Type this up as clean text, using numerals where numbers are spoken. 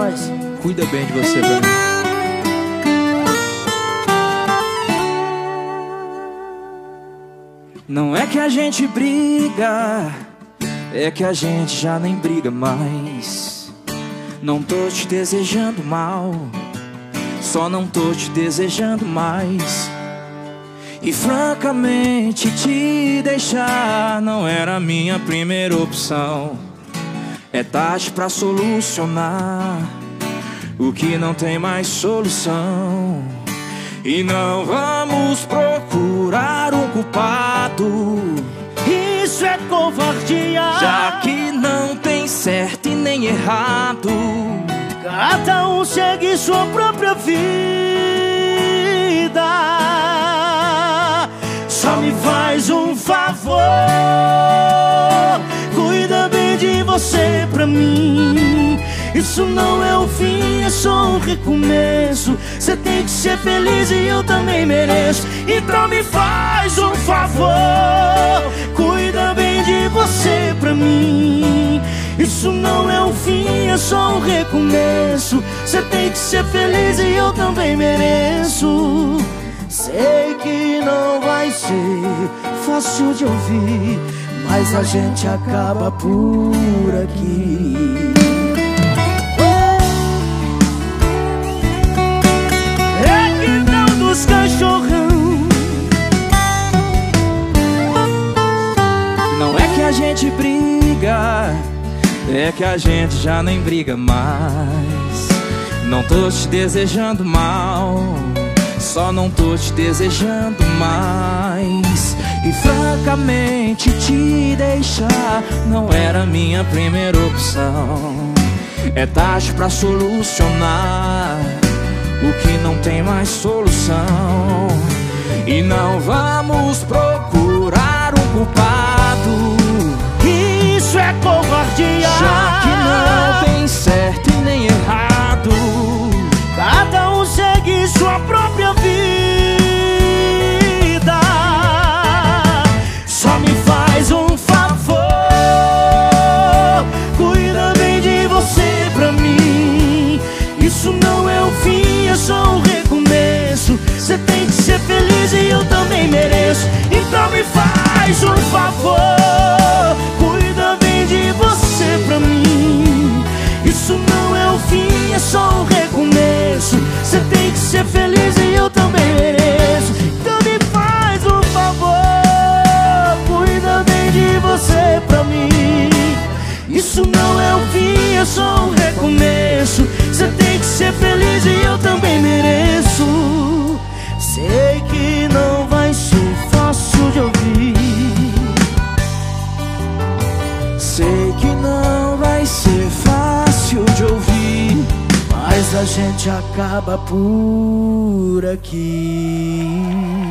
nós. Cuida bem de você pra mim. Não é que a gente briga, é que a gente já nem briga mais. Não tô te desejando mal, só não tô te desejando mais. E francamente te deixar não era a minha primeira opção. É tarde pra solucionar o que não tem mais solução. E não vamos procurar um culpado, Isso é covardia, já que não tem certo e nem errado. cada um segue sua própria vida. Só me faz um favor, cuida bem de você pra mim. Isso não é o fim, é só um recomeço. Você tem que ser feliz e eu também mereço. Então me faz um favor, cuida bem de você pra mim. Isso não é o fim, é só um recomeço. Você tem que ser feliz e eu também mereço. Sei que não vai ser fácil de ouvir, mas a gente acaba por aqui. Dos cachorrão. Não é que a gente briga, é que a gente já nem briga mais. Não tô te desejando mal, só não tô te desejando mais. E francamente te deixar não era minha primeira opção. É tarde pra solucionar o que não tem mais solução. E não vamos procurar um culpado, Isso é covardia, já que não tem certo e nem errado. cada um segue sua própria vida. Só me faz um favor, cuida bem de você pra mim. Isso não é o fim, é só um recomeço. Você tem que ser feliz e eu também mereço. Então me faz um favor, cuida bem de você pra mim. Isso não é o fim, é só um recomeço. Você tem que ser feliz e eu também mereço. Então me faz um favor, cuida bem de você pra mim. Isso não é o fim, é só um recomeço. Você tem que ser feliz e eu também mereço. Sei que não vai ser fácil de ouvir, Sei que não vai ser fácil de ouvir, mas a gente acaba por aqui.